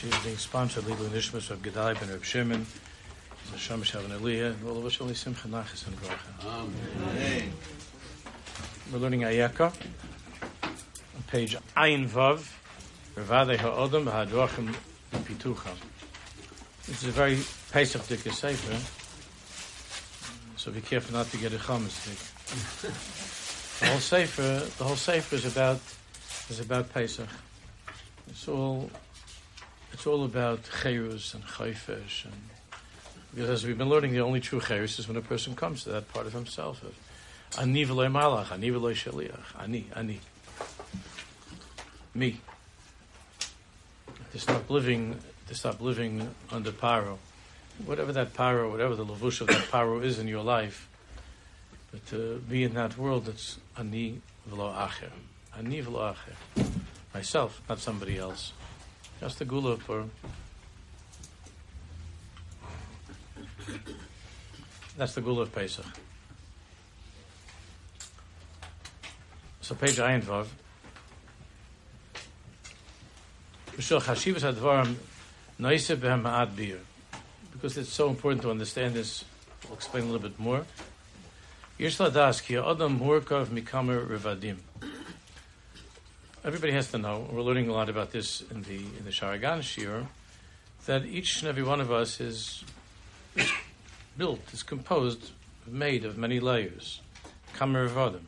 is being sponsored Lilu Nishmas of Gedai ben Reb Shimon, Hashem Shavan Aliyah, and all of us only Simcha Nachas and Bracha. Amen. We're learning Ayeka on page Ayin Vav, Revadei Ha'odam B'Hadrachim Pitucha. This is a very Pesach Dika Sefer, so be careful not to get a Chametz Dik. The whole Sefer is about Pesach. It's all about Cherus and Chayfesh, and because as we've been learning, the only true Cherus is when a person comes to that part of himself. Ani v'loy malach, ani v'loy shaliach, ani. Me. To stop living under Paro. Whatever that Paro, whatever the levush of that Paro is in your life, but to be in that world, it's ani v'lo acher. Ani v'lo acher. Myself, not somebody else. Just the gula for... That's the gula of Pesach. So page Ayin Vav. Because it's so important to understand this, we'll explain a little bit more. Everybody has to know, we're learning a lot about this in the Sharagan Shir, that each and every one of us is built, is composed, made of many layers. Kamer Vadim.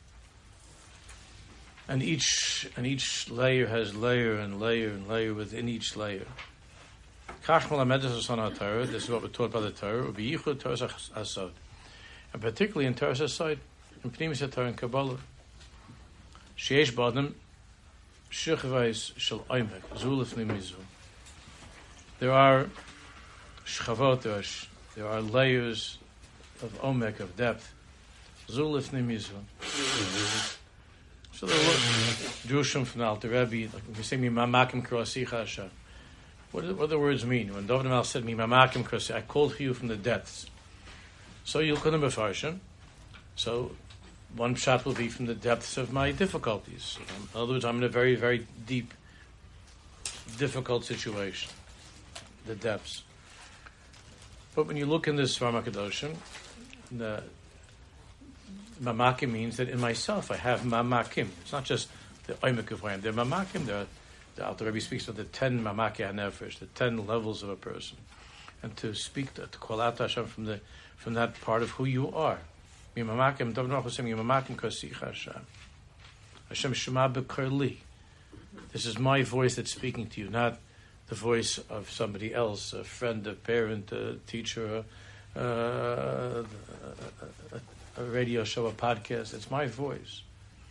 And each layer has layer and layer and layer within each layer. This is what we're taught by the Torah. And particularly in Torah Asod, in Pnimis Torah and Kabbalah. Sheish Badam Shechvais Shel Oimek Zulifni Mizu. There are shchavot, there are layers of Omek, of depth. Zulifni Mizu. So there were Drushim from the Alter Rebbe, like we say, Mimamakim Krasicha Hashem. What do the words mean? When David Amal said, Mimamakim Krasicha, I called for you from the depths. So you'll couldn't be Farshim. So one shot will be from the depths of my difficulties. In other words, I'm in a very, very deep, difficult situation. The depths. But when you look in this Svarma Kedoshim, the Mamakim means that in myself I have Mamakim. It's not just the Oimek of Vayim. They're Mamakim. The Alter Rebbe speaks of the 10 Mamaki HaNefesh, the 10 levels of a person. And to speak, to call out to Hashem from that part of who you are. Mimamakim, David Melech was saying, Mimamakim Kasicha Hashem. Hashem Shema B'Karli. This is my voice that's speaking to you, not the voice of somebody else, a friend, a parent, a teacher, a radio show, a podcast. It's my voice.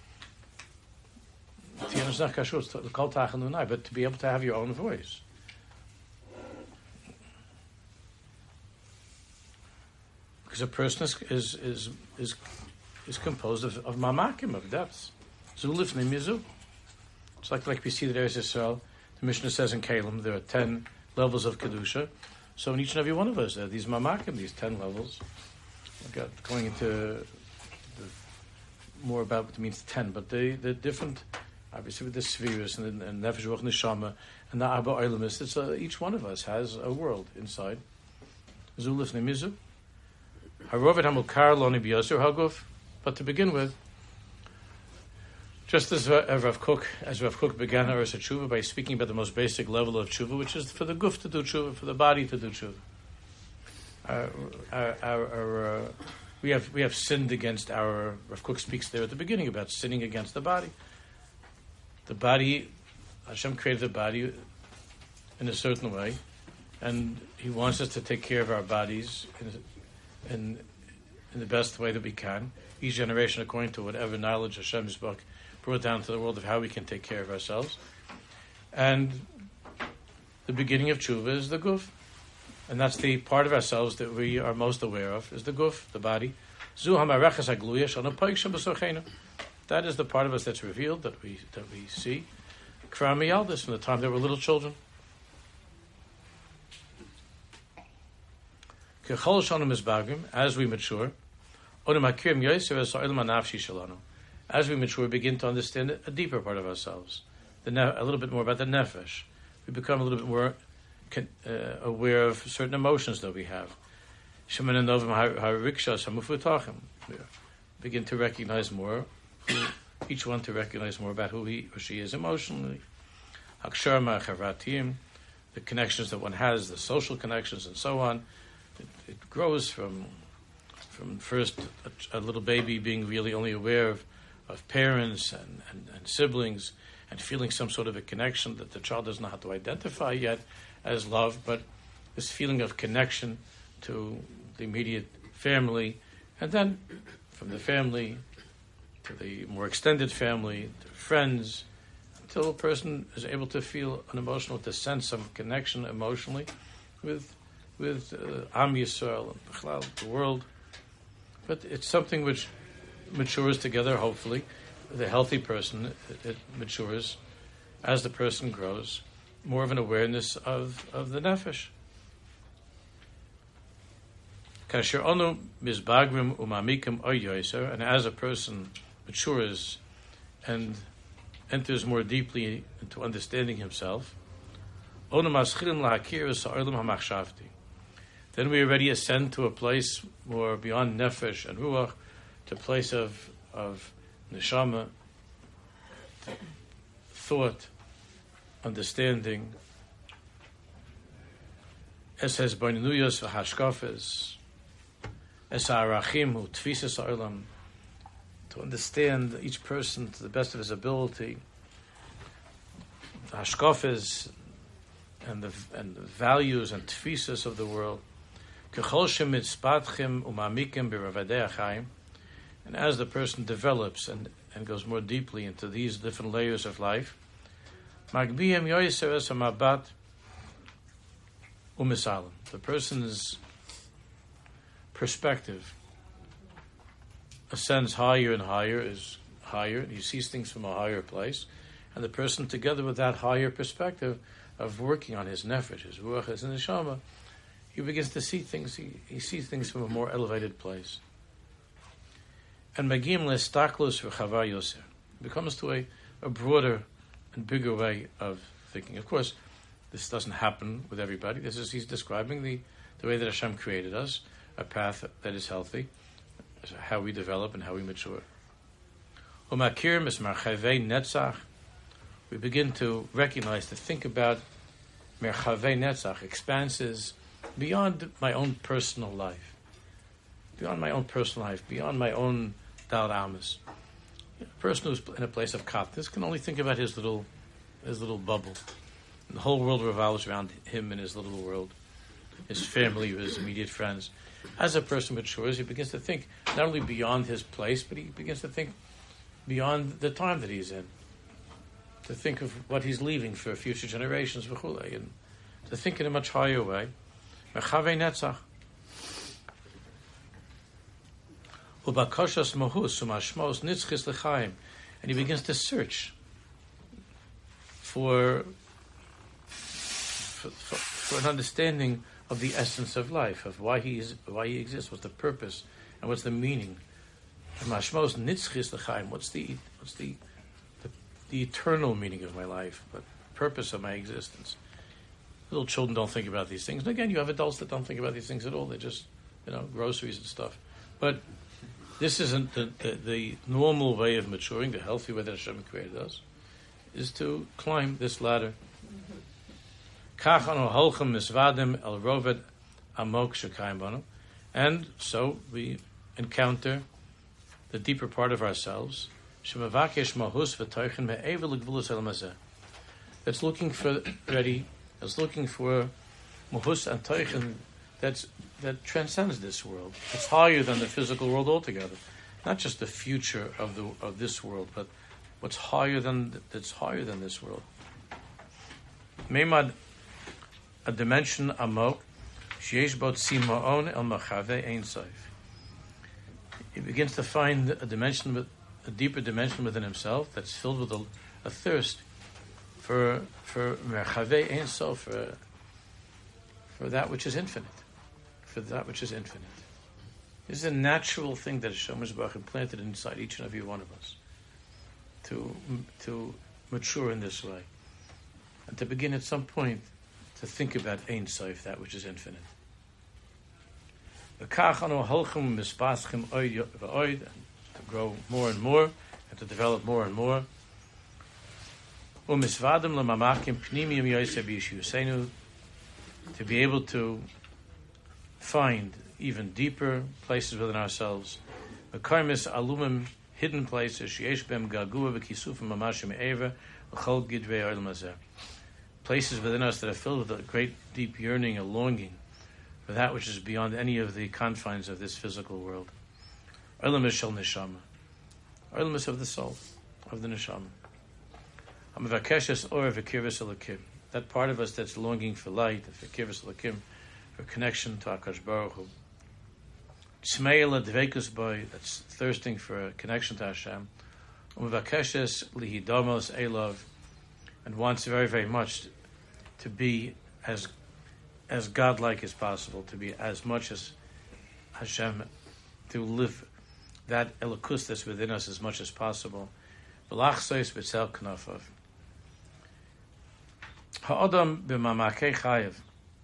But to be able to have your own voice. Because a person is composed of mamakim, of depths. Zulifni mizu. It's like we see that Eretz Yisrael, the Mishnah says in Kalim, there are 10 levels of Kedusha. So in each and every one of us, there are these mamakim, these 10 levels. Going into more about what it means 10, but they're different, obviously with the spheres and Nefesh Ruach Neshama and the Arba Oilamis. It's each one of us has a world inside. Zulif Nemizu. Harovet Hamukar Loni B'Yosur Haguf. But to begin with, just as Rav Kook began our tshuva by speaking about the most basic level of tshuva, which is for the guf to do tshuva, for the body to do tshuva. We have sinned against our... Rav Kook speaks there at the beginning about sinning against the body. The body, Hashem created the body in a certain way, and He wants us to take care of our bodies in the best way that we can. Each generation, according to whatever knowledge Hashem's book brought down to the world of how we can take care of ourselves. And the beginning of tshuva is the guf. And that's the part of ourselves that we are most aware of, is the guf, the body. That is the part of us that's revealed, that we see. From the time they were little children. As we mature, as we mature, we begin to understand a deeper part of ourselves, a little bit more about the nefesh, we become a little bit more aware of certain emotions that we have. We begin to recognize more, each one to recognize more about who he or she is emotionally. The connections that one has, the social connections and so on. It grows from first a little baby being really only aware of parents and siblings and feeling some sort of a connection that the child doesn't know how to identify yet as love, but this feeling of connection to the immediate family, and then from the family to the more extended family, to friends, until a person is able to feel an emotional, to sense some connection emotionally with Am Yisrael and the world. But it's something which matures together, hopefully. The healthy person, it matures as the person grows, more of an awareness of the nefesh. And as a person matures and enters more deeply into understanding himself, then we already ascend to a place more beyond nefesh and ruach, to a place of neshama, thought, understanding. Es has beinunuyos v'hashkafes, es ha'arachim hu tfisas ha'olam, to understand each person to the best of his ability, the hashkafes and the values and tfisas of the world. Kechol shemitzpatchim umamikim b'ravadei achayim, and as the person develops and goes more deeply into these different layers of life, magbiyem yoyser es hamabat umisalim, the person's perspective ascends higher and higher, is higher. He sees things from a higher place, and the person, together with that higher perspective of working on his nefesh, his ruach, his neshama, he begins to see things. He sees things from a more elevated place. And magim lestaklus v'chava yoser, becomes to a broader and bigger way of thinking. Of course, this doesn't happen with everybody. He's describing the way that Hashem created us, a path that is healthy, how we develop and how we mature. Umakir mismarchavei netzach, we begin to recognize, to think about merchavei netzach, expanses beyond my own personal life, beyond my own Dal Amas. A person who's in a place of katnus can only think about his little bubble. And the whole world revolves around him and his little world, his family, his immediate friends. As a person matures, he begins to think not only beyond his place, but he begins to think beyond the time that he's in, to think of what he's leaving for future generations, and to think in a much higher way. Merchavei netzach. And he begins to search for an understanding of the essence of life, of why he exists, what's the purpose, and what's the meaning. What's the eternal meaning of my life, the purpose of my existence. Little children don't think about these things. And again, you have adults that don't think about these things at all. They just, groceries and stuff. But this isn't the normal way of maturing, the healthy way that Hashem created us, is to climb this ladder. And so we encounter the deeper part of ourselves, that's looking for mahus and teichen that transcends this world. It's higher than the physical world altogether. Not just the future of this world, but what's higher than this world. Meimad, a dimension amok, sheyesh bot simaon el machave ein sof. He begins to find a deeper dimension within himself that's filled with a thirst for merchavei ein sof, for that which is infinite. This is a natural thing that Hashem Yisbarach implanted inside each and every one of us to mature in this way. and to begin at some point to think about Ein Sof, that which is infinite. To grow more and more, and to develop more and more. To be able to find even deeper places within ourselves. Hidden places, places within us that are filled with a great deep yearning, a longing for that which is beyond any of the confines of this physical world. Olam shel neshama. Olam is of the soul, of the neshama. That part of us that's longing for light, for kirvus elokim, for connection to HaKadosh Baruch Hu. Tzmeila dveikus boy, that's thirsting for a connection to Hashem. Umvakeshes lihidamos elov, and wants very, very much to be as godlike as possible, to be as much as Hashem, to live that elokus that's within us as much as possible. V'lachsois b'tzel knafav. Ha'adam b'mamakei chayev.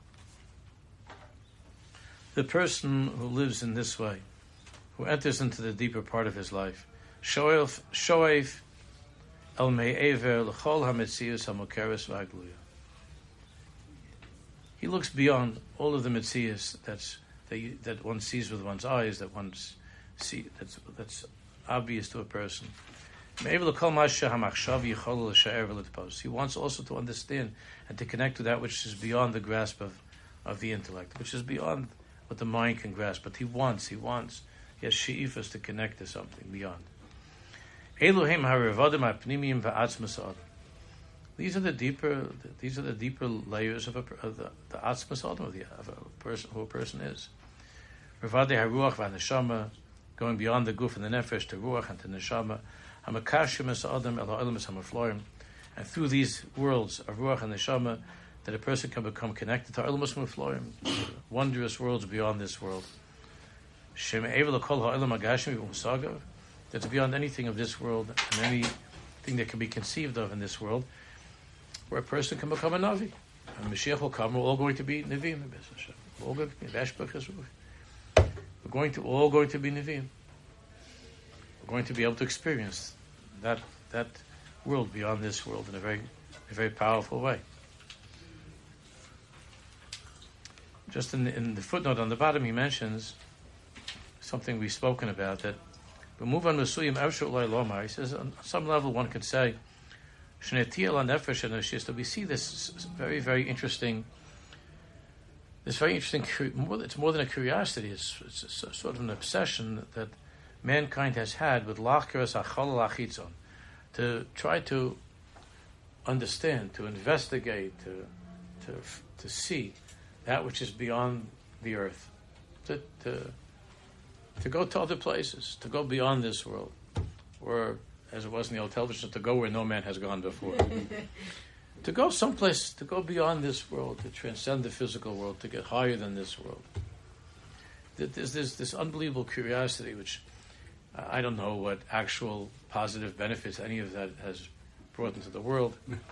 The person who lives in this way, who enters into the deeper part of his life, shoeif el me'ever l'chol ha'metzius ha'mokeres v'agluya. He looks beyond all of the metzius that one sees with one's eyes, that one see that's obvious to a person. He wants also to understand and to connect to that which is beyond the grasp of the intellect, which is beyond what the mind can grasp. But he wants. He has she'ifas to connect to something beyond. These are the deeper layers of the atzmas adam of a person, who a person is. Going beyond the guf and the nefesh to ruach and to neshama. And through these worlds of ruach and neshama, that a person can become connected to Olamus Mufloim, wondrous worlds beyond this world. That's beyond anything of this world and anything that can be conceived of in this world, where a person can become a Navi. And Mashiach will come, we're all going to be Nevi'im. We're all going to be Nevi'im. We're going to be able to experience that world beyond this world in a very powerful way. Just in the footnote on the bottom, he mentions something we've spoken about, that he says on some level one could say that we see this very, very interesting. It's more than a curiosity. It's sort of an obsession that mankind has had with to try to understand, to investigate, to see that which is beyond the earth, to go to other places, to go beyond this world, or as it was in the old television, to go where no man has gone before. To go someplace, to go beyond this world, to transcend the physical world, to get higher than this world. There's this unbelievable curiosity, which I don't know what actual positive benefits any of that has brought into the world.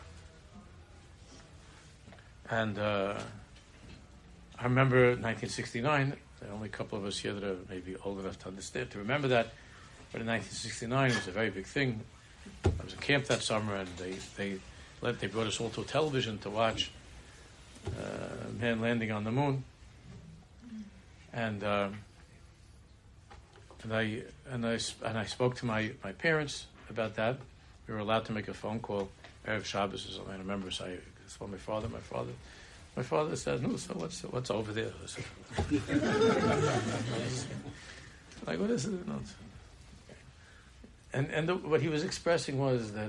And I remember 1969, there are only a couple of us here that are maybe old enough to understand, to remember that. But in 1969, it was a very big thing. I was in camp that summer, and they brought us all to a television to watch man landing on the moon. And I spoke to my parents about that. We were allowed to make a phone call Erev Shabbos or something. I remember, so I spoke to my father said, "No, so what's over there?" Like, what is it? No. And what he was expressing was that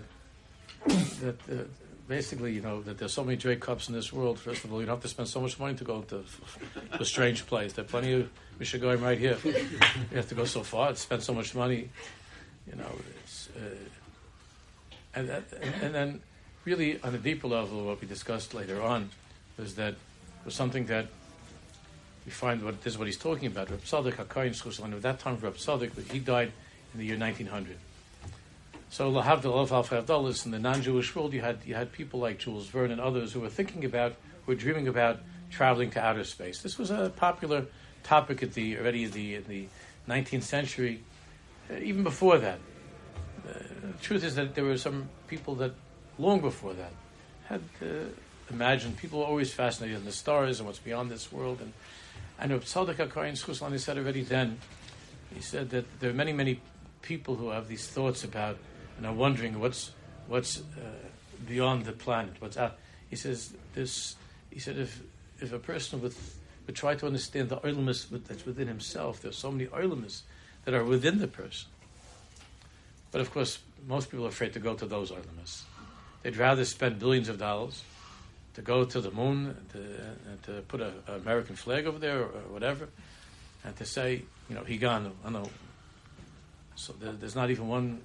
basically, that there's so many Drake cups in this world. First of all, you don't have to spend so much money to go to a strange place. There are plenty of Mishagoyim right here. You have to go so far, spend so much money. It's, and then really on a deeper level, what we discussed later on was something that we find this is what he's talking about. Reb Tzadok HaKohen Schusslan, at that time, Reb Tzadok, he died in the year 1900. So Lahavdil of Alfavdalis in the non-Jewish world, you had people like Jules Verne and others who were who were dreaming about traveling to outer space. This was a popular topic already in the 19th century, even before that. The truth is that there were some people that, long before that, had imagined. People were always fascinated in the stars and what's beyond this world. And I know Tzadok HaKohen Schuslani said already then. He said that there are many, many people who have these thoughts about and are wondering what's beyond the planet, what's out. He says this. He said if a person would try to understand the oilimus that's within himself, there's so many oilimus that are within the person. But of course, most people are afraid to go to those oilimus. They'd rather spend billions of dollars to go to the moon, to put an American flag over there or whatever, and to say, Higanu. I know. So there's not even one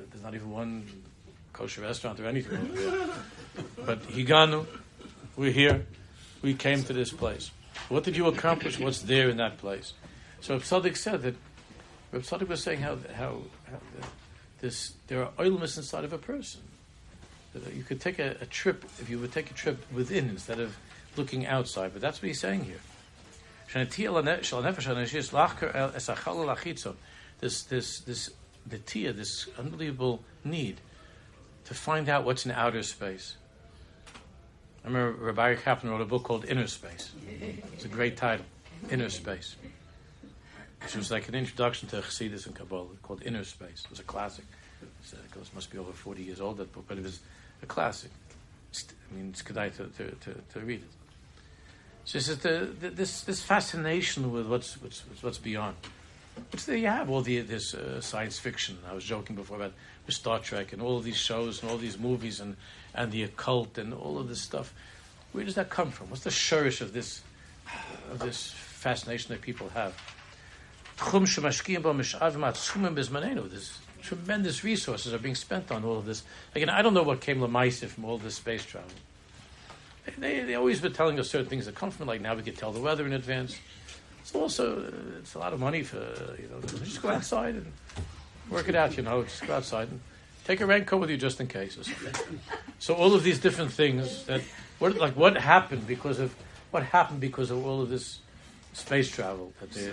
kosher restaurant or anything over there. But Higanu, we're here. We came to this place. What did you accomplish? What's there in that place? So Reb Tzadok said that. Reb Tzadok was saying how there are oilimus inside of a person. You could take a trip, if you would take a trip within instead of looking outside. But that's what he's saying here. This unbelievable need to find out what's in outer space. I remember Rabbi Kaplan wrote a book called Inner Space. It's a great title, Inner Space. Which was like an introduction to Chassidus and Kabbalah, called Inner Space. It was a classic. It must be over 40 years old, that book, but it was a classic. It's kedai to read it. So he says this fascination with what's beyond. Which there you have all this science fiction. I was joking before about Star Trek and all of these shows and all these movies and the occult and all of this stuff. Where does that come from? What's the shurish of this fascination that people have? There's tremendous resources are being spent on all of this. Again, I don't know what came Lamaisa from all this space travel. They always been telling us certain things that come from, like now we can tell the weather in advance. It's also it's a lot of money for just go outside and work it out. Just go outside and take a raincoat with you just in case. Or something. So all of these different things what happened because of all of this space travel that they.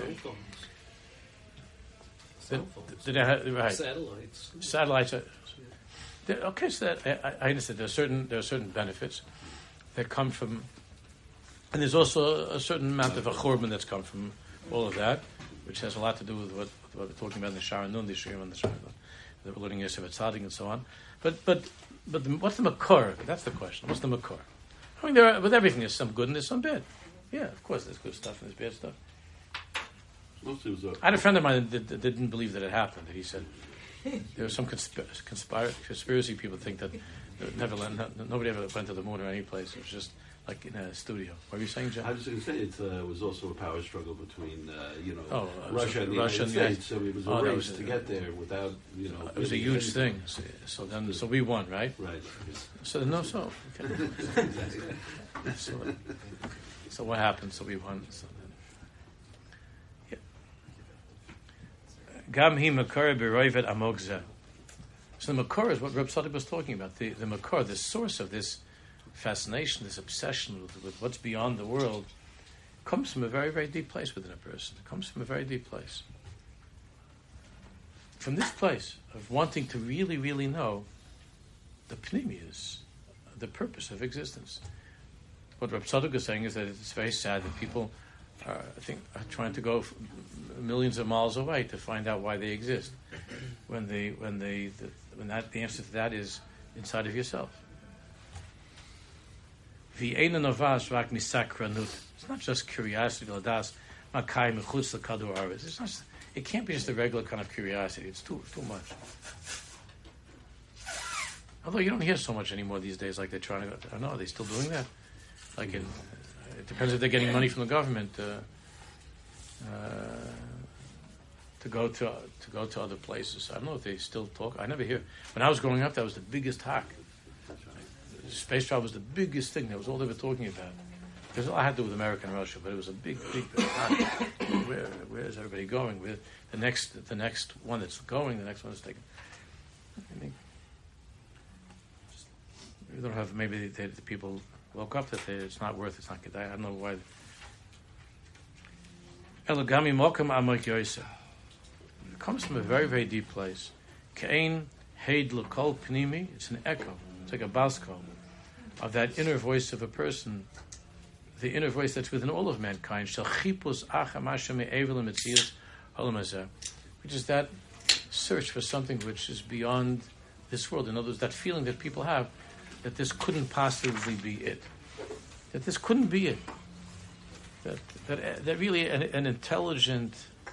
Right. Satellites. Okay, so that I understand. There are certain benefits that come from, and there's also a certain amount of a churban that's come from all of that, which has a lot to do with what we're talking about in the Sharon Nun, the Shirim and the Sharon Nun, that we're learning Yosef Tzaddik and so on. But what's the makor? That's the question. What's the makor? I mean, with everything, there's some good and there's some bad. Yeah, of course, there's good stuff and there's bad stuff. I had a friend of mine that didn't believe that it happened. That he said there were some conspiracy people think that nobody ever went to the moon or any place. It was just like in a studio. What were you saying, John? I was going to say it was also a power struggle between Russia and the United States. So it was a race to get there without It was a huge thing. So we won, right? Right. Okay. So what happened? So we won. Gam hi makor b'roivet amok zeh. So the makor is what Reb Tzadok was talking about. The makor, the source of this fascination, this obsession with what's beyond the world, comes from a very, very deep place within a person. It comes from a very deep place. From this place of wanting to really, really know the pnimius, the purpose of existence. What Reb Tzadok is saying is that it's very sad that people are trying to go millions of miles away to find out why they exist, when the answer to that is inside of yourself. It's not just curiosity. It can't be just a regular kind of curiosity. It's too much. Although you don't hear so much anymore these days, like they're trying to. I don't know. Are they still doing that? Like it depends if they're getting money from the government to go to other places. I don't know if they still talk. I never hear. When I was growing up, that was the biggest hack. Space travel was the biggest thing. That was all they were talking about. Because I had to do with America and Russia, but it was a big hack. Where is everybody going? The next one that's going, the next one is taken. We don't have, maybe the people woke up that it's not worth it, it's not good. I don't know why. Elogami Mokam Amak Yoisa. It comes from a very, very deep place. Kain Heid L'Kol Pnimi. It's an echo. It's like a basko of that inner voice of a person, the inner voice that's within all of mankind. Shel Chipus Acham Hashem Me'evel Metzias Olam Hazeh, which is that search for something which is beyond this world. In other words, that feeling that people have that this couldn't possibly be it. That this couldn't be it. That really an intelligent,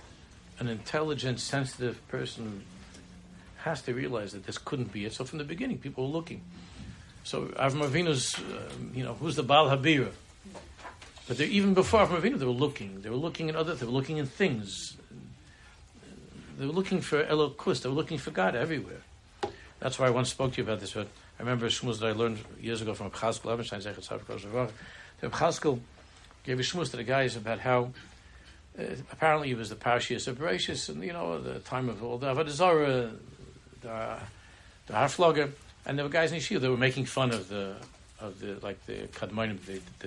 sensitive person has to realize that this couldn't be it. So from the beginning, people were looking. So Avram Avinu's, who's the Baal Habira? But even before Avram Avinu, they were looking. They were looking in they were looking in things. They were looking for Elokus. They were looking for God everywhere. That's why I once spoke to you about this. But I remember a shmuz that I learned years ago from Chazkel Ebenstein, Zechat Tzavik Oshavach. Chazkel gave a shmuz to the guys about how apparently it was the Parashiyas of Bereshis, and the time of all the Avodah Zarah, the Harflogger, and there were guys in Yeshiva that were making fun of the Kadmonim.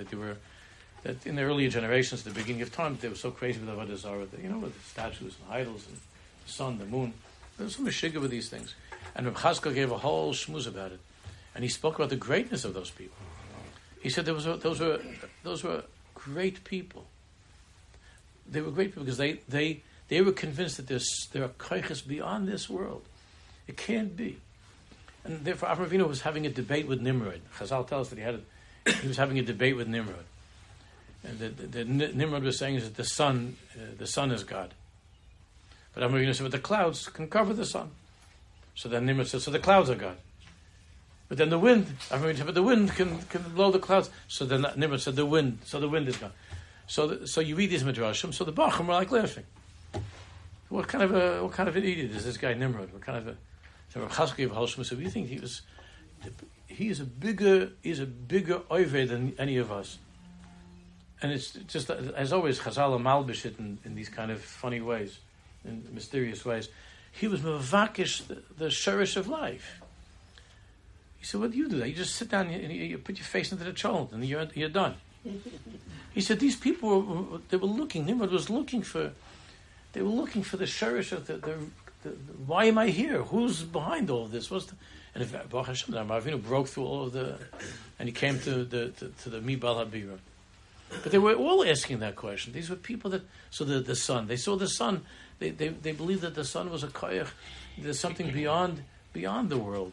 That in the earlier generations, at the beginning of time, they were so crazy with Avodah Zarah, with the statues and idols and the sun, the moon. There was some meshigah with these things. And Reb Chazkel gave a whole shmuz about it. And he spoke about the greatness of those people. He said those were great people. They were great people because they were convinced that there are koiches beyond this world. It can't be. And therefore Avram Avinu was having a debate with Nimrod. Chazal tells us that he was having a debate with Nimrod. And the Nimrod was saying is that the sun is God. But Avram Avinu said, but the clouds can cover the sun. So then Nimrod said, so the clouds are God. But then the wind, Avram Avinu said, but the wind can blow the clouds. So then Nimrod said, the wind is God. So you read these midrashim. So the Bachim were like laughing. What kind of an idiot is this guy Nimrod? So Rav Chazkel gave a whole shmuz. So we think he's a bigger oived than any of us. And it's just, as always, Chazal and Malbish it in these kind of funny ways, in mysterious ways. He was mavakish, the sherish of life. He said, what do? You just sit down and you put your face into the cholent and you're done. He said, these people they were looking. Nimrod was looking for. They were looking for the sherish of the why am I here? Who's behind all of this? And if Baruch Hashem, Avinu broke through all of and he came to the Mibal Habira. But they were all asking that question. These were people that the sun. They saw the sun. They believed that the sun was a koyach. There's something beyond the world.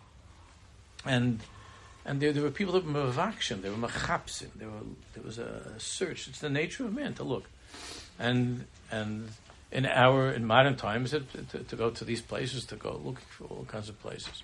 And there were people that were mavakshim. They were machapsim. There was a search. It's the nature of man to look, and in modern times to go to these places, to go looking for all kinds of places,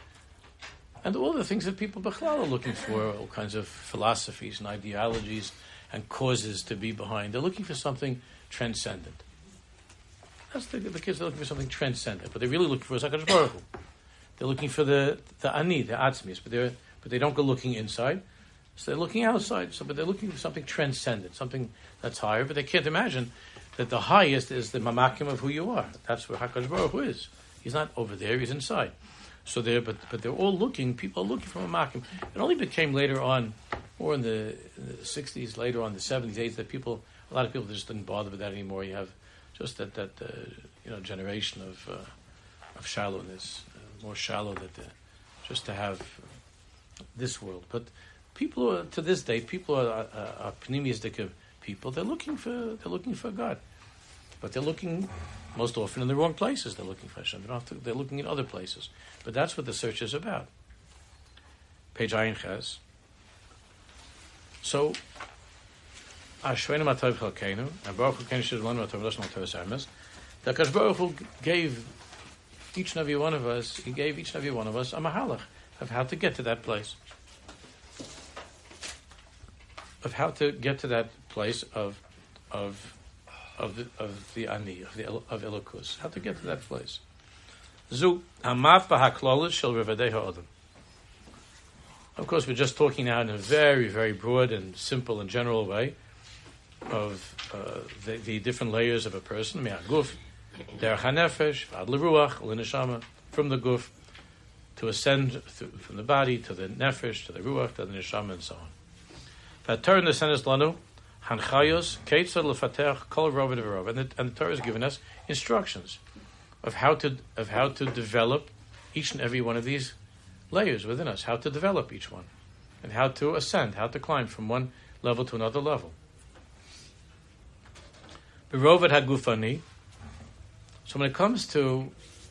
and all the things that people b'chlal are looking for, all kinds of philosophies and ideologies and causes to be behind. They're looking for something transcendent. That's the kids are looking for something transcendent, but they're really looking for HaKadosh Baruch Hu. They're looking for the ani, the atzmis, but they don't go looking inside. So they're looking outside. But they're looking for something transcendent, something that's higher. But they can't imagine that the highest is the mamakim of who you are. That's where HaKadosh Baruch Hu is. He's not over there; he's inside. So but they're all looking. People are looking for mamakim. It only became later on, or in the 60s, later on the 70s, 80s, that a lot of people just didn't bother with that anymore. You have just that generation of shallowness, more shallow just to have this world. But people are, to this day, people are pneumistic people. They're looking for God, but they're looking most often in the wrong places. They're looking for Hashem. They're looking in other places. But that's what the search is about. Page Ayin Ches. So, Ashreinu Matov Chalkeinu, and Baruch Hu Ken Shizlanu Matov Lashon Matov Emes. The HaKadosh Baruch Hu gave each and every one of us. He gave each and every one of us a mahalach of how to get to that place. Of how to get to that place of the ani, of Elokus. How to get to that place. Zu hamaf b'haklolus shel revadei ha'odam. Of course, we're just talking now in a very, very broad and simple and general way of the different layers of a person. Me'aguf, derech hanefesh, ad leruach, l'neshama, from the guf to ascend from the body to the nefesh, to the ruach, to the neshama, and so on. VaTorah nesenes lanu hanchayos keitzad lefatech kol rovad v'rovad, and the Torah has given us instructions of how to develop each and every one of these layers within us, how to develop each one, and how to ascend, how to climb from one level to another level. Berovad hagufani. So when it comes to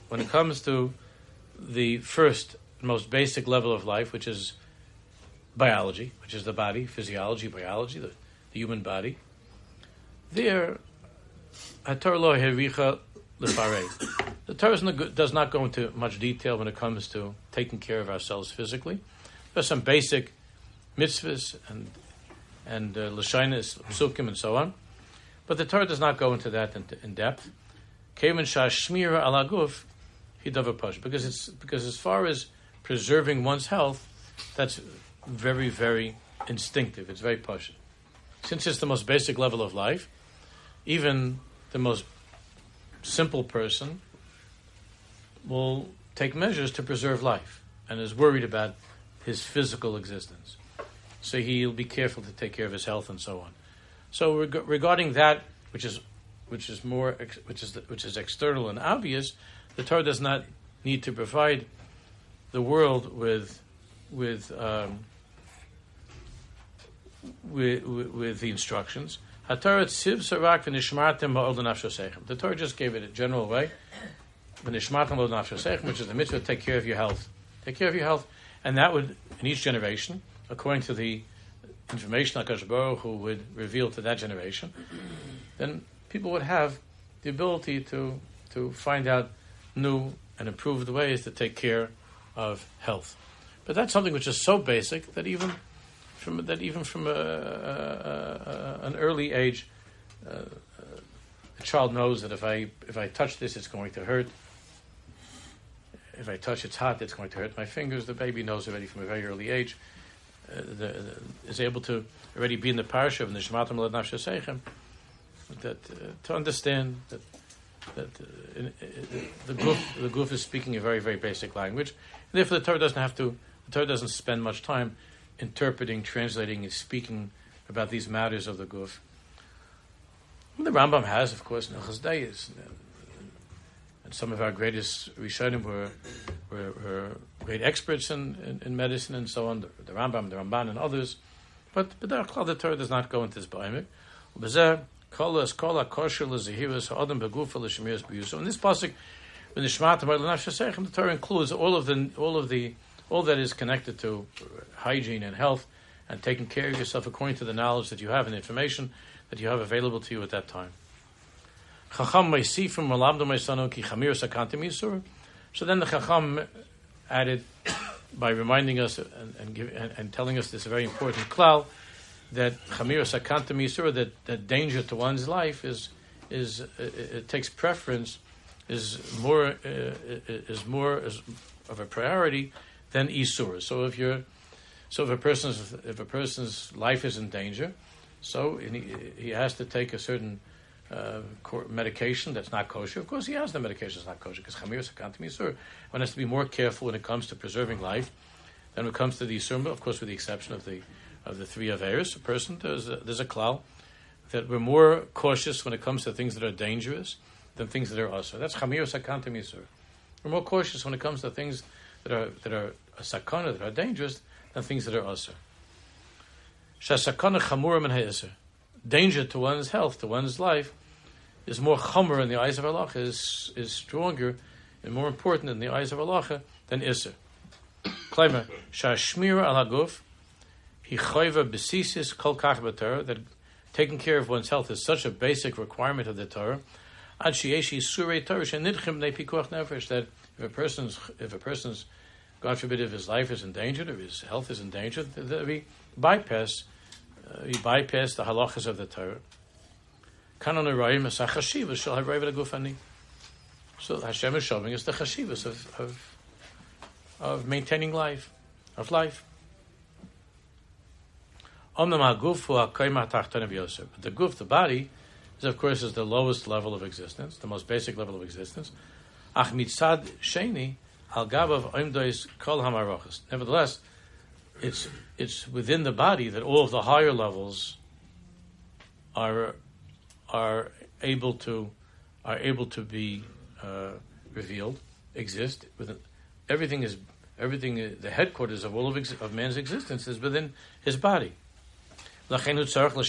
the first, most basic level of life, which is biology, which is the body, physiology, biology, the human body, there, HaTorah lo hericha lefarei. The Torah does not go into much detail when it comes to taking care of ourselves physically. There's some basic mitzvahs and l'shainis, psukim, and so on. But the Torah does not go into that in depth. Kevan shashmira ala guf hidavapash, because as far as preserving one's health, that's very, very instinctive. It's very pashut. Since it's the most basic level of life, even the most simple person will take measures to preserve life and is worried about his physical existence. So he'll be careful to take care of his health and so on. So regarding that, which is external and obvious, the Torah does not need to provide the world with the instructions. The Torah just gave it a general way, which is the mitzvah to take care of your health. Take care of your health, and that would, in each generation, according to the information HaKadosh Baruch Hu would reveal to that generation, then people would have the ability to find out new and improved ways to take care of health. But that's something which is so basic that even from an early age, the child knows that if I touch this, it's going to hurt. If I touch it's hot, it's going to hurt my fingers. The baby knows already from a very early age. Is able to already be in the parsha of Nishmatam Lad Nafshe Seichem, that to understand that the guf is speaking a very, very basic language. And therefore, the Torah doesn't spend much time interpreting, translating, and speaking about these matters of the guf. And the Rambam has, of course, Nechas Deis, and some of our greatest Rishonim were great experts in medicine and so on. The Rambam, the Ramban, and others. But the Torah does not go into this b'aymek. So in this pasuk, when the Torah includes all that is connected to hygiene and health and taking care of yourself according to the knowledge that you have and information that you have available to you at that time. So then the Chacham added, by reminding us and telling us this very important klal, that Chamiras Akantam Yisur, that danger to one's life is it takes preference, is more of a priority than Isur. So if a person's life is in danger, so he has to take a certain medication that's not kosher. Of course, he has the medication that's not kosher because Chamiras Akantam Yisur. One has to be more careful when it comes to preserving life than when it comes to the Yisur. Of course, with the exception of the three Averos, a person, there's a klal that we're more cautious when it comes to things that are dangerous than things that are asur. That's Chamiras Akantam Yisur. We're more cautious when it comes to things that are a sakana, that are dangerous, than things that are asur. Shasakana chamura min ha'isur. Danger to one's health, to one's life, is more chamur in the eyes of Allah, is stronger and more important in the eyes of Allah than isur. Klaimer shashmira al haguf. That taking care of one's health is such a basic requirement of the Torah. That if a person's, God forbid, if his life is endangered, if his health is endangered, that we bypass the halachas of the Torah. So Hashem is showing us the chashivas of maintaining life, of life. The guf, the body, is of course the lowest level of existence, the most basic level of existence. Ach mitzad sheni al gabav oimdois kol hamarachas. Nevertheless, it's within the body that all of the higher levels are able to be revealed, exist. Everything. The headquarters of all of man's existence is within his body. Therefore,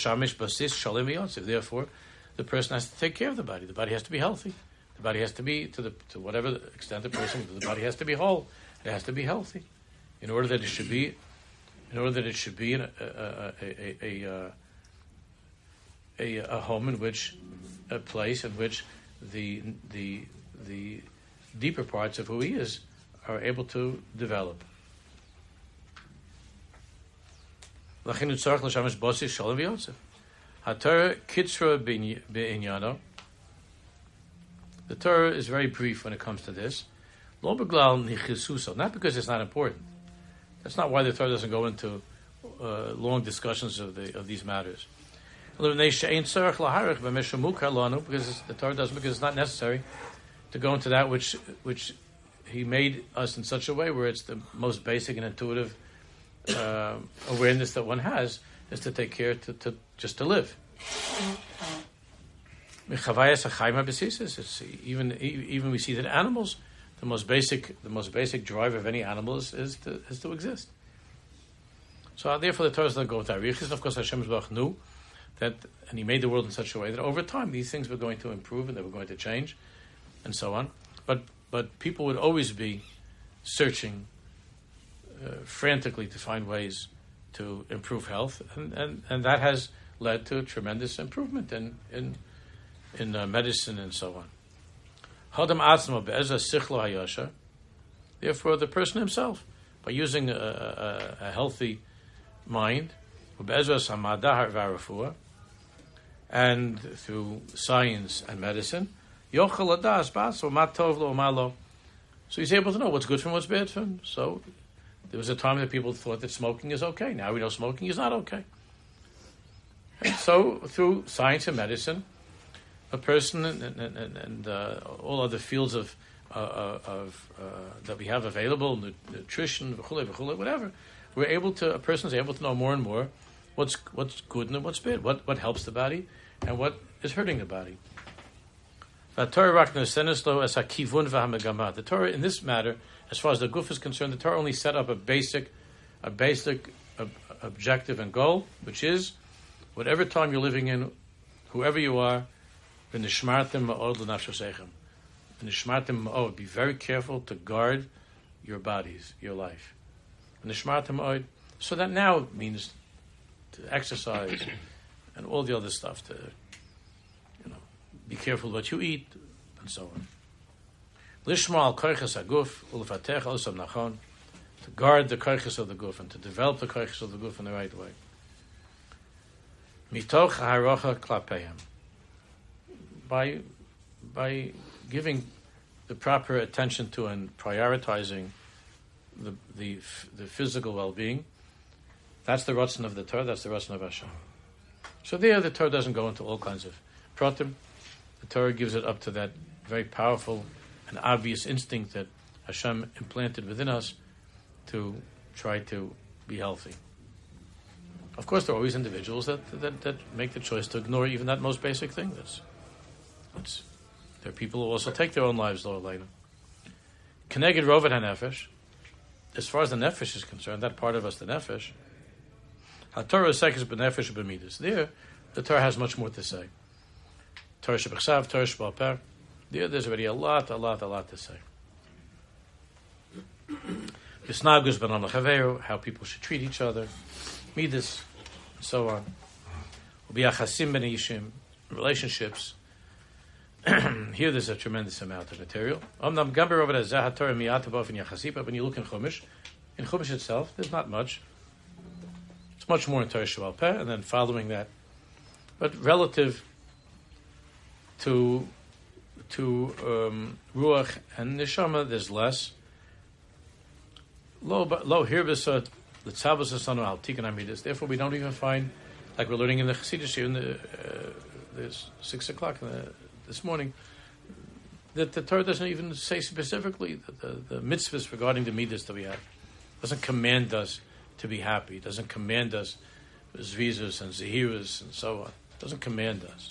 the person has to take care of the body. The body has to be healthy. The body has to be, to whatever extent the body has to be whole. It has to be healthy, in order that it should be a home in which, a place in which the deeper parts of who he is are able to develop. The Torah is very brief when it comes to this. Not because it's not important. That's not why the Torah doesn't go into long discussions of these matters. Because the Torah doesn't, because it's not necessary to go into that which He made us in such a way where it's the most basic and intuitive awareness that one has is to take care to just to live. It's even we see that animals, the most basic drive of any animal is to exist. So therefore, the Torah doesn't go with arichas. Of course, Hashem knew that, and He made the world in such a way that over time these things were going to improve and they were going to change, and so on. But people would always be searching frantically to find ways to improve health, and that has led to a tremendous improvement in medicine and so on. Therefore, the person himself, by using a healthy mind, and through science and medicine, so he's able to know what's good from what's bad for him. So there was a time that people thought that smoking is okay. Now we know smoking is not okay. And so through science and medicine, a person and all other fields of that we have available, nutrition, whatever, a person is able to know more and more what's good and what's bad, what helps the body and what is hurting the body. The Torah in this matter, as far as the guf is concerned, the Torah only set up a basic objective and goal, which is whatever time you're living in, whoever you are, be very careful to guard your bodies, your life. So that now means to exercise and all the other stuff, to be careful what you eat, and so on. Lishma koiches haguf ulefatech osam nachon, to guard the koiches of the guf and to develop the koiches of the guf in the right way. Mitoch harocha klapeim, by giving the proper attention to and prioritizing the physical well-being. That's the ratzon of the Torah. That's the ratzon of Hashem. So there, the Torah doesn't go into all kinds of pratim. The Torah gives it up to that very powerful and obvious instinct that Hashem implanted within us to try to be healthy. Of course, there are always individuals that make the choice to ignore even that most basic thing. There are people who also take their own lives, Lo Aleinu. Keneged Rovet HaNefesh, as far as the nefesh is concerned, that part of us, the nefesh, HaTorah Sekes B'Nefesh B'Midas. There, the Torah has much more to say. Torah Shebechsav, Torah Shebal Per. There's already a lot to say. Yisnagus B'Nam L'Chaveru, how people should treat each other, Midas, and so on. U'Biyachasim B'nei Yishim, relationships. Here there's a tremendous amount of material. But when you look in Chumash itself, there's not much. It's much more in Torah Shebal Peh, and then following that. But relative to Ruach and Neshama, there's less. Lo hirbisa l'tzavos asanu al tikkun hamidus. Therefore, we don't even find, like we're learning in the Chassidish here, there's 6 o'clock this morning, that the Torah doesn't even say specifically the mitzvahs regarding the midas that we have. It doesn't command us to be happy. It doesn't command us zvizus and zehirus and so on. It doesn't command us.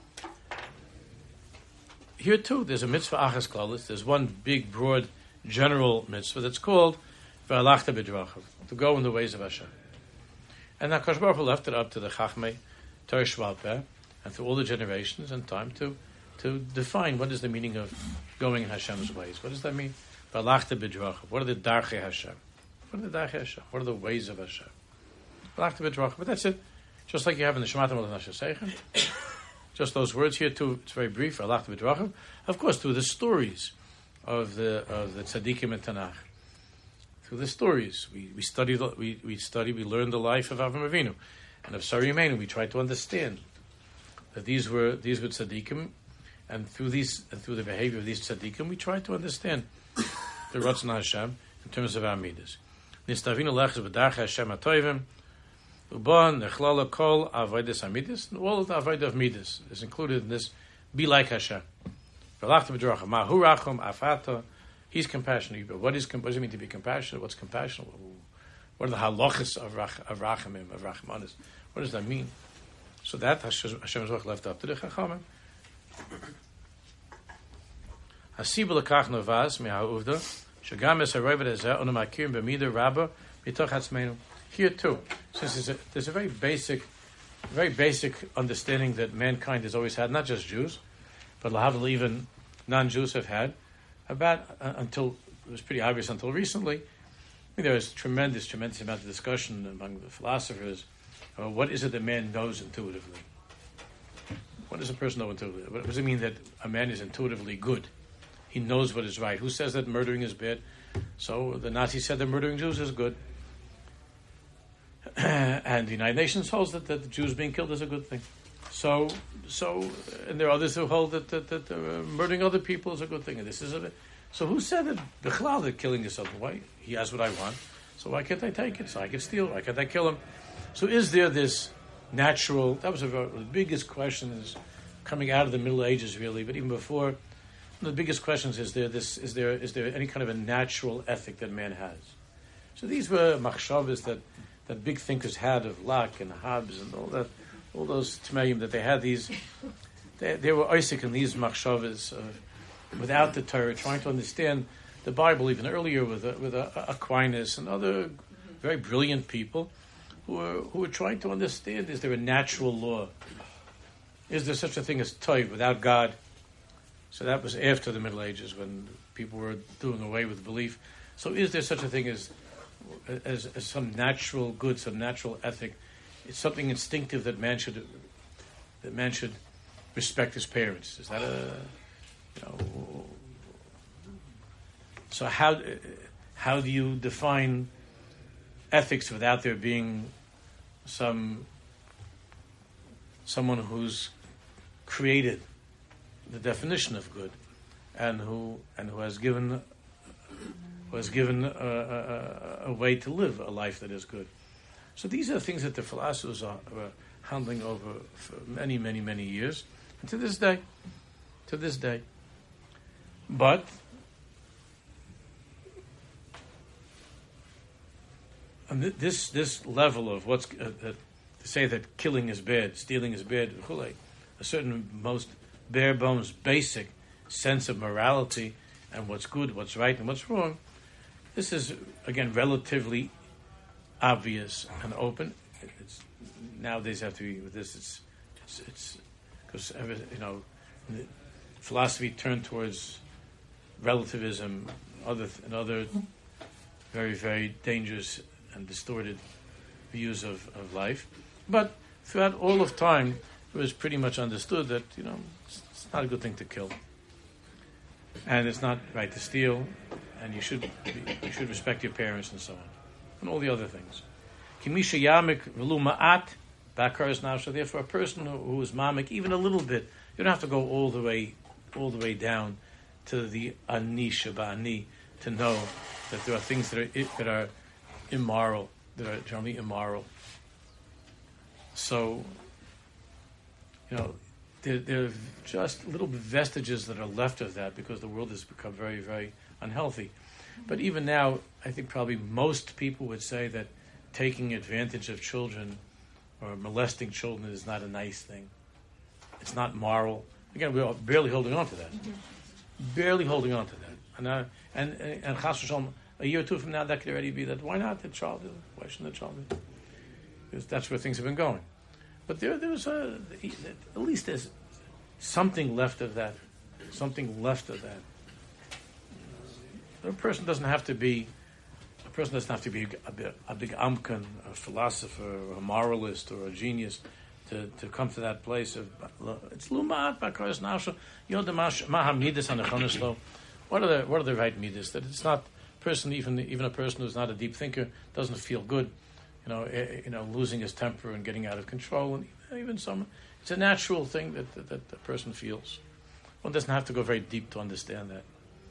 Here too, there's a mitzvah achas klalis. There's one big, broad, general mitzvah that's called v'alachta b'drachav, to go in the ways of Hashem. And HaKadosh Baruch Hu left it up to the Chachmei Torah Sheba'al Peh and through all the generations and time to define what is the meaning of going in Hashem's ways. What does that mean? V'alachta b'drachav. What are the darchei Hashem? What are the darchei Hashem? What are the ways of Hashem? V'alachta b'drachav. But that's it. Just like you have in the Shema Tamol Nashaseichen. Just those words here too. It's very brief. V'alachta b'drachav. Of course, through the stories of the tzaddikim and Tanakh. Through the stories, we learn the life of Avraham Avinu and of Sarah Imeinu. We try to understand that these were tzaddikim, and through the behavior of these tzaddikim, we try to understand the Ratzon Hashem in terms of our midas. Nistavinu lechus b'darchei Hashem hatoivim uban nechlala kol avodas hamidas, and all of the avodah of midas is included in this. Be like Hashem. V'alachta b'drachav mahu rachum afata. He's compassionate. But what does it mean to be compassionate? What's compassionate? What are the halachas of rachamim, of rachmanis? What does that mean? So that Hashem is left up to the chachamim. Hasibah lekach novaz me'ha'uvda shagam es harovet hazeh onu makirim b'midah rabba mitoch atzmeinu. Here too, since there's a very basic understanding that mankind has always had, not just Jews, but lahavdil even non-Jews have had. About until it was pretty obvious until recently. I mean, there was tremendous amount of discussion among the philosophers about what is it that man knows intuitively. What does a person know intuitively? What does it mean that a man is intuitively good? He knows what is right. Who says that murdering is bad? So the Nazis said that murdering Jews is good, and the United Nations holds that the Jews being killed is a good thing. So, and there are others who hold that murdering other people is a good thing, and this is a. So, who said that b'chlal that killing is something? Why he has what I want, so why can't I take it? So I can steal. Why can't I kill him? So, is there this natural? That was the biggest question is coming out of the Middle Ages, really, but even before. One of the biggest questions is there any kind of a natural ethic that man has? So these were machshavas that big thinkers had of Locke and Hobbes and all that. All those tmeim that they had, they were Isaac in these machshavas without the Torah, trying to understand the Bible even earlier with Aquinas and other very brilliant people who were trying to understand: is there a natural law? Is there such a thing as Tov without God? So that was after the Middle Ages when people were doing away with belief. So is there such a thing as some natural good, some natural ethic? It's something instinctive that man should respect his parents. Is that So how do you define ethics without there being someone who's created the definition of good and who has given a way to live a life that is good? So these are the things that the philosophers were handling over for many, many, many years, and to this day. But and this level of what's to say that killing is bad, stealing is bad, a certain most bare bones, basic sense of morality and what's good, what's right, and what's wrong. This is again relatively obvious and open. It's nowadays have to be with this. It's because philosophy turned towards relativism, and other very, very dangerous and distorted views of life. But throughout all of time, it was pretty much understood that it's not a good thing to kill, and it's not right to steal, and you should respect your parents and so on. And all the other things. Kimisha yamik v'lu ma'at b'akaras nafsha. Therefore, a person who is mamik even a little bit, you don't have to go all the way down to the ani shabani to know that there are things that are immoral, that are generally immoral. So, there are just little vestiges that are left of that because the world has become very, very unhealthy. But even now, I think probably most people would say that taking advantage of children or molesting children is not a nice thing. It's not moral. Again, we're barely holding on to that. Barely holding on to that. And Chas v'Shalom, a year or two from now, that could already be that. Why not the child? Why shouldn't the child be? Because that's where things have been going. But there was at least there's something left of that. Something left of that. A person doesn't have to be a big amkan, a philosopher, or a moralist, or a genius to come to that place of it's lumat b'akaras nafsho yodamash mahamidus anachonislo. What are the right midas? That it's not person even a person who's not a deep thinker doesn't feel good. Losing his temper and getting out of control, and even it's a natural thing that the person feels. One doesn't have to go very deep to understand that.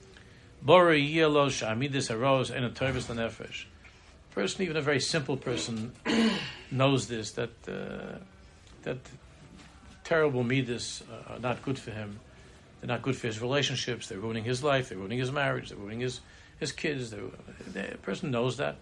Person, even a very simple person, knows this, that terrible midas are not good for him. They're not good for his relationships. They're ruining his life. They're ruining his marriage. They're ruining his kids. The person knows that.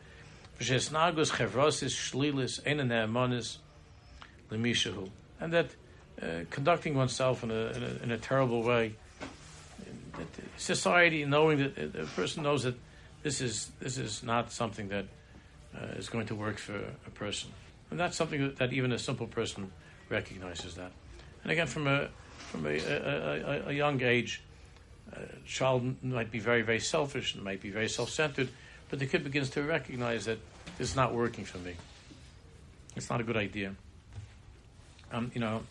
And that conducting oneself in a terrible way, society, knowing that a person knows that this is not something that is going to work for a person, and that's something that even a simple person recognizes that. And again, from a young age, a child might be very, very selfish and might be very self-centered, but the kid begins to recognize that this is not working for me. It's not a good idea. I'm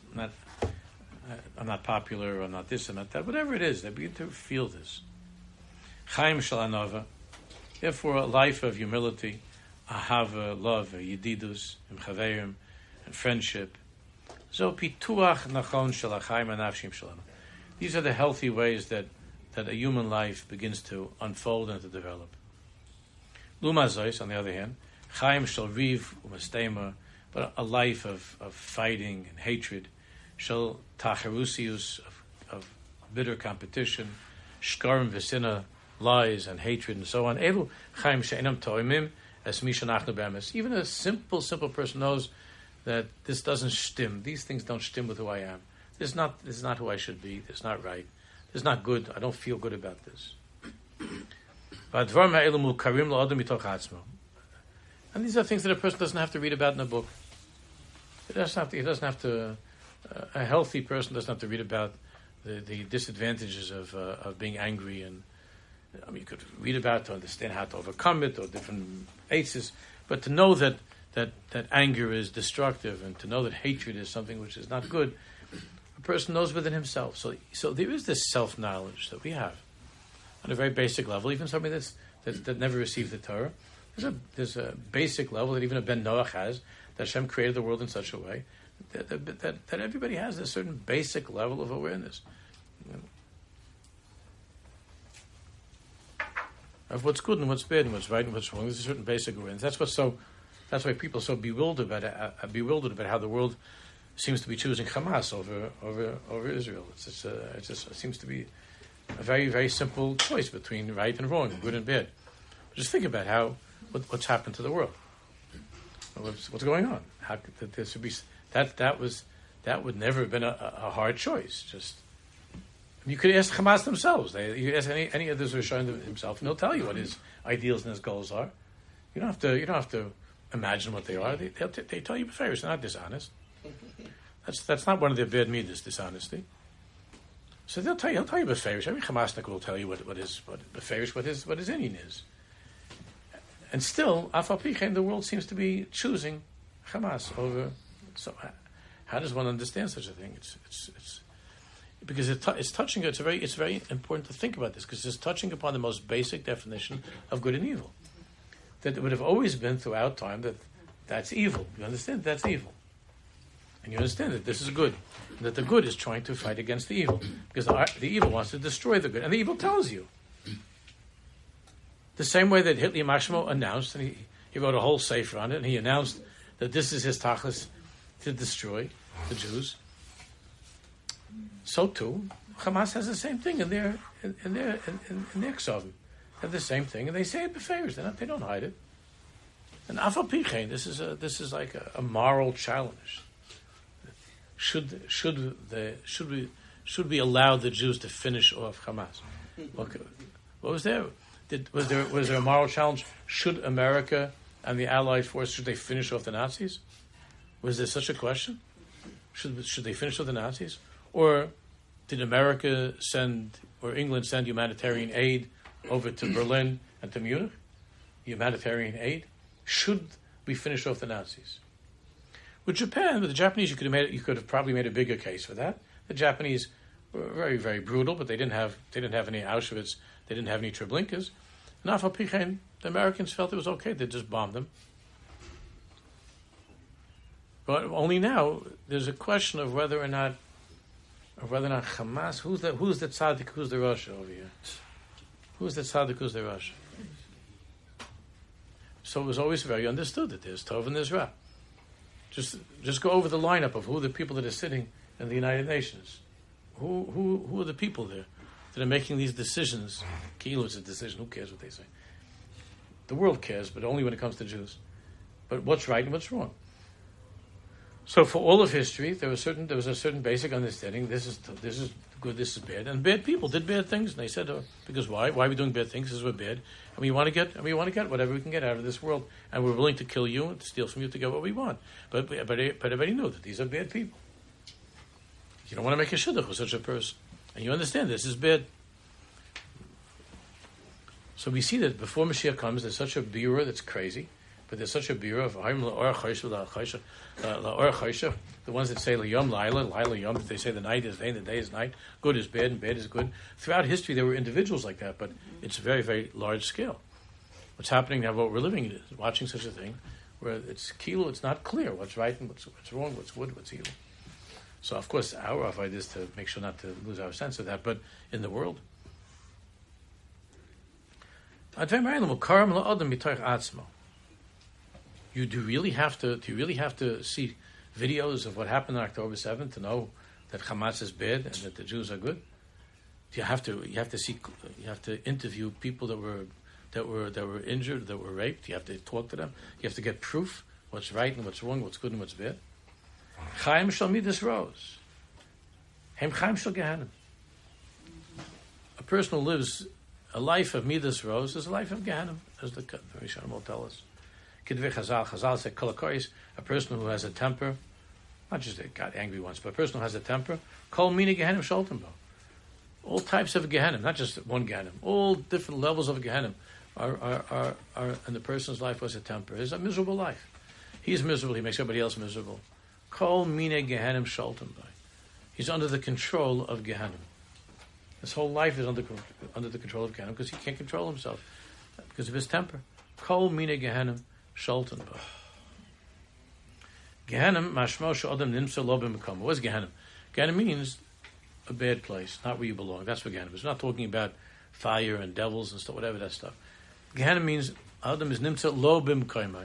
not popular, or I'm not this, I'm not that. Whatever it is, they begin to feel this. Chaim shel anava. Therefore, a life of humility, ahava, love, yedidus, chaverim, and friendship. Zo pituach nachon shel hachaim anafshim shelanu. These are the healthy ways that a human life begins to unfold and to develop. Luma zois, on the other hand, chaim shel riv umastema, but a life of fighting and hatred, shel tacharusius, of bitter competition, shkarim v'sina, lies and hatred and so on. Elu chaim she'enam toimim es mishanachnu be'emes. Even a simple person knows that this doesn't stim. These things don't stim with who I am. This is not who I should be. This is not right. This is not good. I don't feel good about this. And these are things that a person doesn't have to read about in a book. He doesn't have to. A healthy person doesn't have to read about the disadvantages of being angry, and you could read about to understand how to overcome it, or different aces. But to know that anger is destructive, and to know that hatred is something which is not good, a person knows within himself. So there is this self-knowledge that we have on a very basic level. Even somebody that never received the Torah, there's a basic level that even a Ben Noach has, that Hashem created the world in such a way that everybody has a certain basic level of awareness of what's good and what's bad and what's right and what's wrong. There's a certain basic awareness. That's why people are so bewildered about how the world seems to be choosing Hamas over Israel. It seems to be a very, very simple choice between right and wrong, good and bad. Just think about what's happened to the world. What's going on? How could there should be that would never have been a hard choice. Just you could ask Hamas themselves. You ask any of this Rishon himself, and he'll tell you what his ideals and his goals are. You don't have to imagine what they are. They tell you beferish. They're not dishonest. That's not one of their bad midas, dishonesty. So he'll tell you beferish. Every Hamasnik will tell you what beferish, what his Indian is. And still, Afal Pichen, the world seems to be choosing Hamas over. So, how does one understand such a thing? It's because it's touching. It's very important to think about this, because it's touching upon the most basic definition of good and evil. That it would have always been throughout time that's evil. You understand that's evil, and you understand that this is good, and that the good is trying to fight against the evil, because the evil wants to destroy the good, and the evil tells you. The same way that Hitler Mashmo announced, and he wrote a whole sefer on it, and he announced that this is his tachlis to destroy the Jews. So too, Hamas has the same thing in their ksavim. They have the same thing, and they say it befeirs. They don't hide it. And afal pichein, this is like a moral challenge. Should we allow the Jews to finish off Hamas? Okay. What was there? Was there a moral challenge? Should America and the Allied forces, should they finish off the Nazis? Was there such a question? Should they finish off the Nazis? Or did America or England send humanitarian aid over to Berlin and to Munich? Humanitarian aid? Should we finish off the Nazis? With the Japanese, you could have probably made a bigger case for that. The Japanese were very, very brutal, but they didn't have any Auschwitz, they didn't have any Treblinkas. And afal pichein, the Americans felt it was okay, they just bombed them. But only now there's a question of whether or not Hamas, who's the tzaddik, who's the Russia over here? Who's the tzaddik, who's the Russia? So it was always very understood that there's Tov and there's Ra. Just go over the lineup of who are the people that are sitting in the United Nations. Who are the people there that are making these decisions? Kilo is a decision. Who cares what they say? The world cares, but only when it comes to Jews. But what's right and what's wrong? So for all of history, there was a certain basic understanding. This is good. This is bad. And bad people did bad things. And they said, because why? Why are we doing bad things? Because we're bad, and we want to get whatever we can get out of this world, and we're willing to kill you and to steal from you to get what we want. But everybody knew that these are bad people. You don't want to make a shidduch with such a person, and you understand this is bad. So we see that before Mashiach comes, there's such a birur that's crazy. But there's such a birur of the ones that say Liyom Laila Yom, that they say the night is day and the day is night, good is bad and bad is good. Throughout history there were individuals like that, but it's very, very large scale. What's happening now, what we're living in, is watching such a thing, where it's not clear what's right and what's wrong, what's good, what's evil. So of course our avoid is to make sure not to lose our sense of that, but in the world. Do you really have to see videos of what happened on October 7th to know that Hamas is bad and that the Jews are good? Do you have to interview people that were injured, that were raped? You have to talk to them. You have to get proof what's right and what's wrong, what's good and what's bad. Chaim shall midas rose. Hem chaim shall gehanim. A person who lives a life of midas rose is a life of gehanim, as the Rishonim will tell us. Chazal said, a person who has a temper, not just that got angry once, but a person who has a temper, kol mina gehenim sholtem bo. All types of gehenim, not just one gehenim, all different levels of gehenim are in the person's life was a temper. It's a miserable life. He's miserable, he makes everybody else miserable. Kol mina gehenim sholtem bo. He's under the control of gehenim. His whole life is under the control of gehenim because he can't control himself because of his temper. Kol mina gehenim Sholten ba. Gehenim mashmo she'adam nimsa lo b'mekom. What's Gehenim? Gehenim means a bad place, not where you belong. That's what Gehenim is. We're not talking about fire and devils and stuff, whatever that stuff. Gehenim means Adam is nimsa lo b'mekom.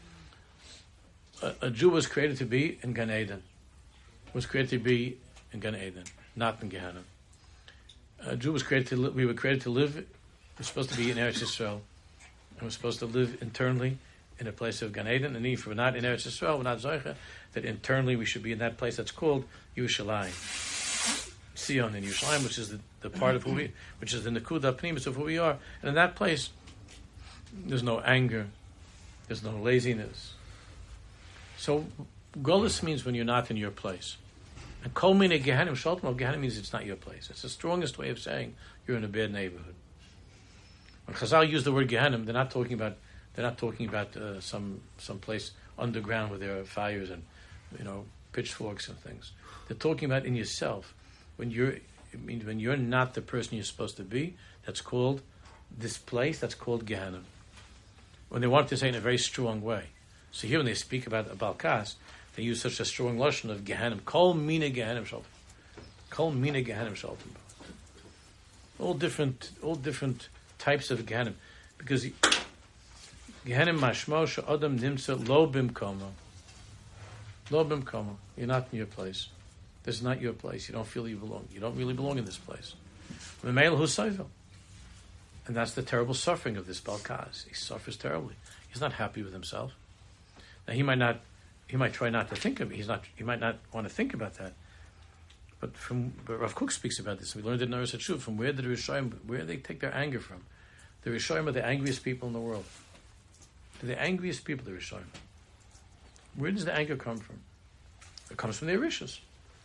A Jew was created to be in Gan Eden. Was created to be in Gan Eden, not in Gehenim. A Jew was created to. We were created to live. We're supposed to be in Eretz Yisrael, and we're supposed to live internally in a place of Gan Eden, and if we're not in Eretz Yisrael, we're not Zoicha, that internally we should be in that place that's called Yerushalayim. Sion in Yerushalayim, which is the part of who we, which is the Nekuda Pnimis of who we are. And in that place, there's no anger, there's no laziness. So, Golus means when you're not in your place. And Kol Mina Gehenim Shaltom, Gehenim means it's not your place. It's the strongest way of saying you're in a bad neighborhood. When Chazal use the word Gehenim, they're not talking about some place underground where there are fires and pitchforks and things. They're talking about in yourself when you're not the person you're supposed to be. That's called this place. That's called Gehenim. When they want to say it in a very strong way. So here when they speak about a Balkas, they use such a strong lotion of Gehenim. Kol mina Gehenim shaltom. Kol mina Gehenim shaltom. All different types of Gehenim, because Gehenim mashmo she'adam nimsa lo bimkomo. Lo bimkomo. You're not in your place. This is not your place. You don't feel you belong. You don't really belong in this place. And that's the terrible suffering of this Balkaz. He suffers terribly. He's not happy with himself. Now he might try not to think of it. He might not want to think about that. But Rav Kook speaks about this. We learned in Noras HaTshuva from where they take their anger from. The Rishoyim are the angriest people in the world. They're the angriest people, the Rishoyim. Where does the anger come from? It comes from the Rishos.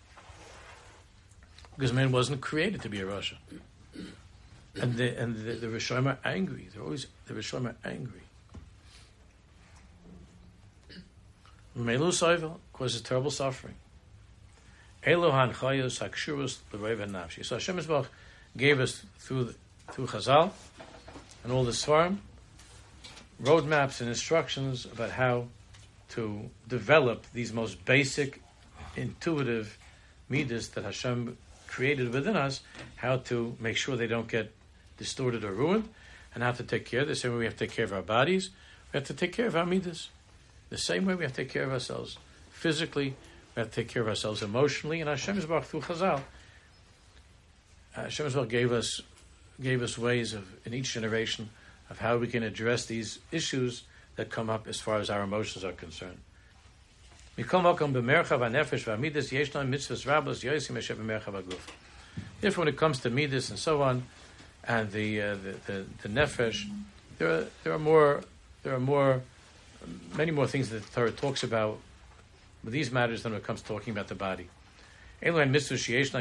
Because man wasn't created to be a Rasha. And the Rishoyim are angry. The Rishoyim are angry. Melu Soivel causes terrible suffering. Elohan Chayos Hakshurus L'Reiv Nafshi. So Hashem Yisbarach gave us through Chazal and all the Svarim roadmaps and instructions about how to develop these most basic, intuitive midas that Hashem created within us, how to make sure they don't get distorted or ruined, and how to take care of the same way we have to take care of our bodies, we have to take care of our midas. The same way we have to take care of ourselves physically, we have to take care of ourselves emotionally, and Hashem Yisbarach through Chazal, Hashem Yisbarach gave us ways of, in each generation, of how we can address these issues that come up as far as our emotions are concerned. Therefore, when it comes to midas and so on, and the nefesh, there are many more things that the Torah talks about with these matters than when it comes to talking about the body. There's many mitzvahs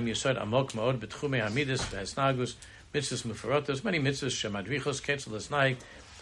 mufarotos, many mitzvahs shemadrichos ketzel esnaig.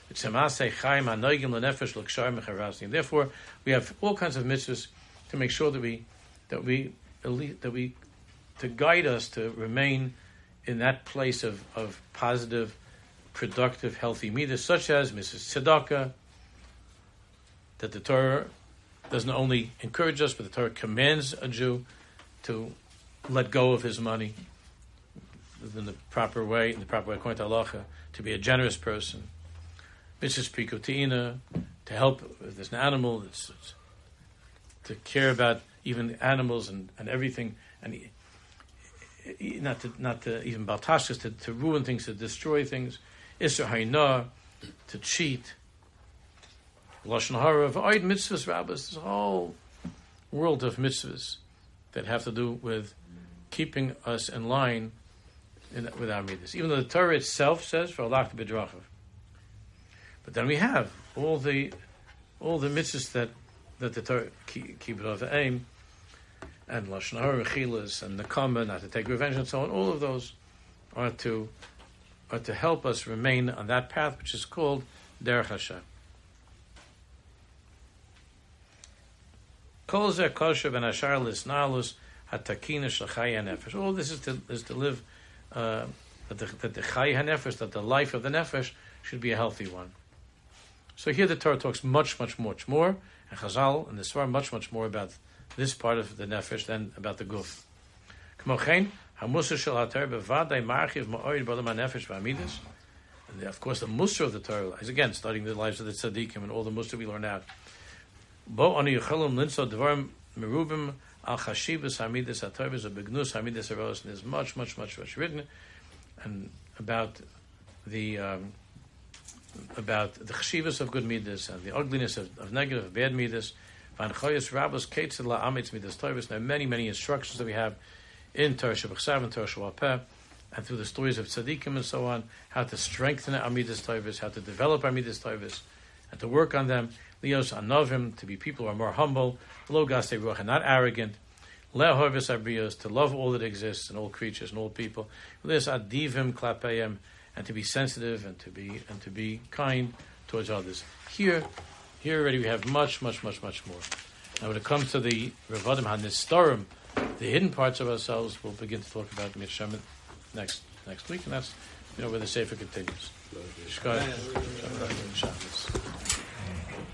Therefore, we have all kinds of mitzvahs to make sure that we to guide us to remain in that place of positive, productive, healthy midas, such as mitzvahs tzedakah, that the Torah doesn't only encourage us, but the Torah commands a Jew to let go of his money in the proper way according to halacha, to be a generous person. Mitzvahs prikoteina, to help if there's an animal, it's to care about even animals and everything, and not to even baltashkas, to ruin things, to destroy things. Isser hayna, to cheat. Lashon hara, v'oid mitzvahs rabbis. There's a whole world of mitzvahs that have to do with keeping us in line with our mitzvahs. Even though the Torah itself says for Allah to be drachav. But then we have all the mitzvahs that the Torah keep it of aim, and lashon hara, chilas, and nekama, not to take revenge, and so on. All of those are to help us remain on that path, which is called derech Hashem. Kol zeh kosher ben ashar lisnalus hatakina shel chayei hanefesh. All this is to live that the chayei hanefesh, that the life of the nefesh should be a healthy one. So here the Torah talks much more, and Chazal and the Svar much more about this part of the nefesh than about the guf. K'mochein hamusar shel haTorah bevadai marchiv ma'oid b'olam hanefesh v'amidas. And of course, the musar of the Torah is again studying the lives of the tzaddikim and all the musar we learn out. Bo ani yichalum linso dvarim merubim al chashivas hamidas haTorah begnus hamidas haros. And there's much written and about the cheshivas of good midas and the ugliness of negative, of bad midas. V'anchoyos rabbos ketzid la'amitz midas Torah. There are many instructions that we have in Torah Shabbat and Torah Shabbat Peh, and through the stories of tzaddikim and so on, how to strengthen our midas Torah, how to develop our midas Torah, and to work on them. Lios anovim, to be people who are more humble. Lo gasei ruach, and not arrogant. Le'ohorves abrios, to love all that exists and all creatures and all people. Lios adivim klapeyem, and to be sensitive and to be kind towards others. Here already we have much more. Now when it comes to the Revadim HaNistarim, the hidden parts of ourselves, we'll begin to talk about Mitzvah next week, and that's where the Sefer continues. Shabbos.